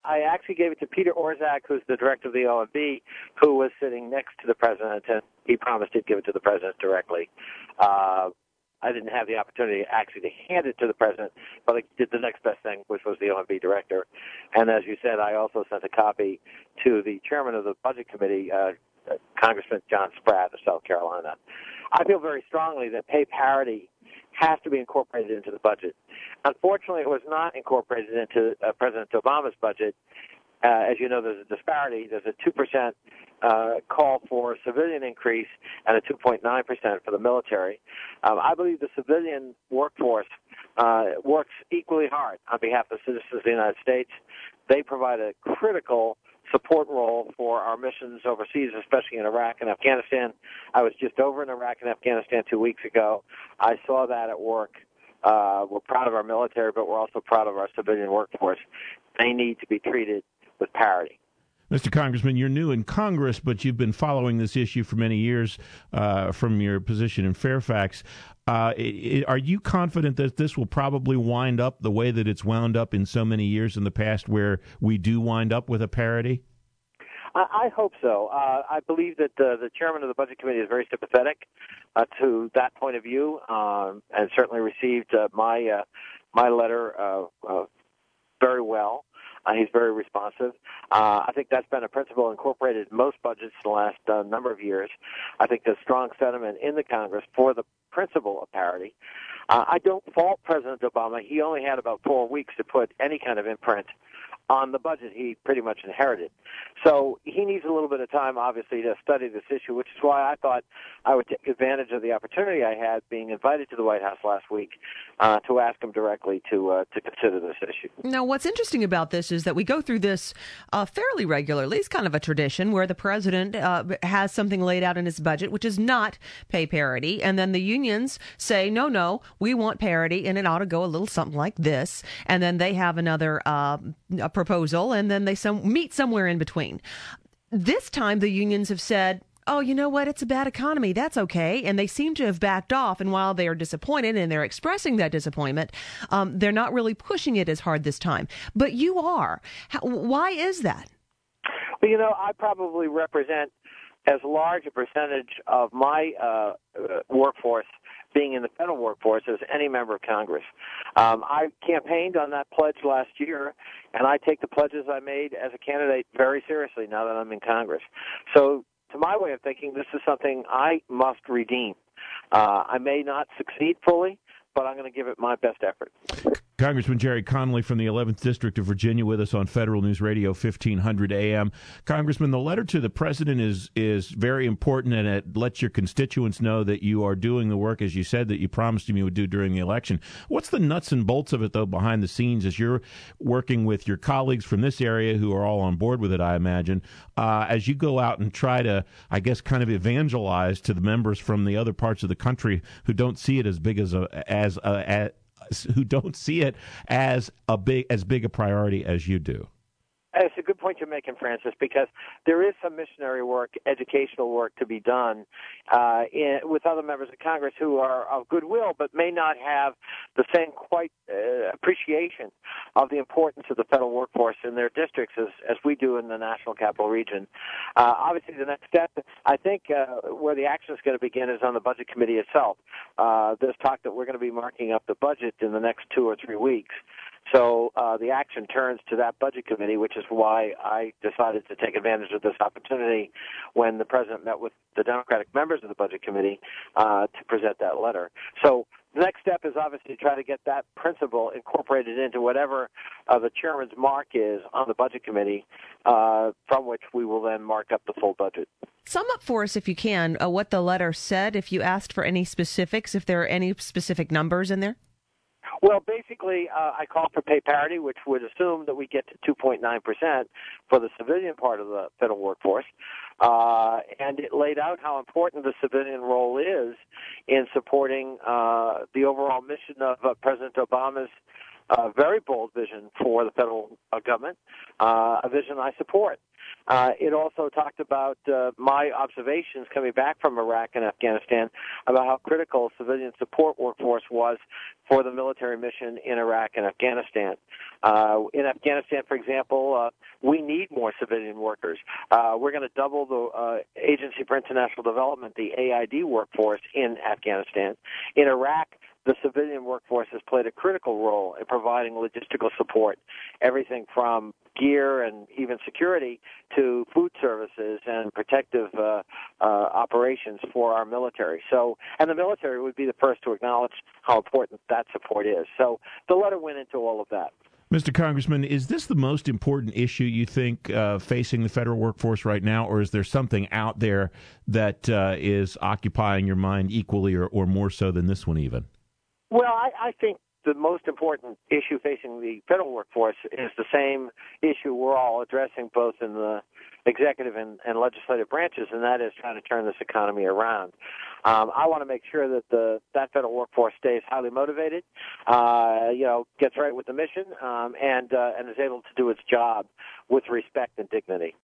I actually gave it to Peter Orszag, who's the director of the OMB, who was sitting next to the president, and he promised he'd give it to the president directly. I didn't have the opportunity actually to hand it to the president, but I did the next best thing, which was the OMB director. And as you said, I also sent a copy to the chairman of the Budget Committee, Congressman John Spratt of South Carolina. I feel very strongly that pay parity has to be incorporated into the budget. Unfortunately, it was not incorporated into President Obama's budget. As you know, there's a disparity. There's a 2% call for a civilian increase and a 2.9% for the military. I believe the civilian workforce works equally hard on behalf of the citizens of the United States. They provide a critical support role for our missions overseas, especially in Iraq and Afghanistan. I was just over in Iraq and Afghanistan 2 weeks ago. I saw that at work. We're proud of our military, but we're also proud of our civilian workforce. They need to be treated with parity. Mr. Congressman, you're new in Congress, but you've been following this issue for many years from your position in Fairfax. Are you confident that this will probably wind up the way that it's wound up in so many years in the past, where we do wind up with a parity? I hope so. I believe that the chairman of the Budget Committee is very sympathetic to that point of view, and certainly received my letter very well. He's very responsive. I think that's been a principle incorporated in most budgets in the last number of years. I think there's strong sentiment in the Congress for the principle of parity. I don't fault President Obama. He only had about 4 weeks to put any kind of imprint on the budget he pretty much inherited. So he needs a little bit of time, obviously, to study this issue, which is why I thought I would take advantage of the opportunity I had being invited to the White House last week to ask him directly to consider this issue. Now, what's interesting about this is that we go through this fairly regularly. It's kind of a tradition where the president has something laid out in his budget, which is not pay parity, and then the unions say, no, we want parity, and it ought to go a little something like this, and then they have another proposal, and then they meet somewhere in between. This time, the unions have said, oh, you know what, it's a bad economy, that's okay, and they seem to have backed off, and while they are disappointed and they're expressing that disappointment, they're not really pushing it as hard this time. But you are. Why is that? Well, I probably represent as large a percentage of my workforce being in the federal workforce as any member of Congress. I campaigned on that pledge last year, and I take the pledges I made as a candidate very seriously now that I'm in Congress. So to my way of thinking, this is something I must redeem. I may not succeed fully, but I'm going to give it my best effort. Congressman Gerry Connolly from the 11th District of Virginia with us on Federal News Radio 1500 AM. Congressman, the letter to the president is very important, and it lets your constituents know that you are doing the work, as you said, that you promised him you would do during the election. What's the nuts and bolts of it, though, behind the scenes, as you're working with your colleagues from this area who are all on board with it, I imagine, as you go out and try to, I guess, kind of evangelize to the members from the other parts of the country who don't see it as big who don't see it as big a priority as you do? It's a good point you're making, Francis, because there is some missionary work, educational work to be done with other members of Congress who are of goodwill but may not have the same appreciation of the importance of the federal workforce in their districts as we do in the National Capital Region. Obviously, the next step, I think, where the action is going to begin is on the Budget Committee itself. There's talk that we're going to be marking up the budget in the next 2 or 3 weeks. So the action turns to that Budget Committee, which is why I decided to take advantage of this opportunity when the president met with the Democratic members of the Budget Committee to present that letter. So the next step is obviously to try to get that principle incorporated into whatever the chairman's mark is on the Budget Committee, from which we will then mark up the full budget. Sum up for us, if you can, what the letter said, if you asked for any specifics, if there are any specific numbers in there. Well, basically, I call for pay parity, which would assume that we get to 2.9% for the civilian part of the federal workforce. And it laid out how important the civilian role is in supporting the overall mission of President Obama's very bold vision for the federal government, a vision I support. It also talked about my observations coming back from Iraq and Afghanistan about how critical civilian support workforce was for the military mission in Iraq and Afghanistan. In Afghanistan, for example, we need more civilian workers. We're going to double the Agency for International Development, the AID workforce in Afghanistan. In Iraq, the civilian workforce has played a critical role in providing logistical support, everything from gear and even security to food services and protective operations for our military. So, and the military would be the first to acknowledge how important that support is. So the letter went into all of that. Mr. Congressman, is this the most important issue you think facing the federal workforce right now, or is there something out there that is occupying your mind equally or more so than this one even? Well, I think the most important issue facing the federal workforce is the same issue we're all addressing both in the executive and legislative branches, and that is trying to turn this economy around. I want to make sure that that federal workforce stays highly motivated, gets right with the mission, and is able to do its job with respect and dignity.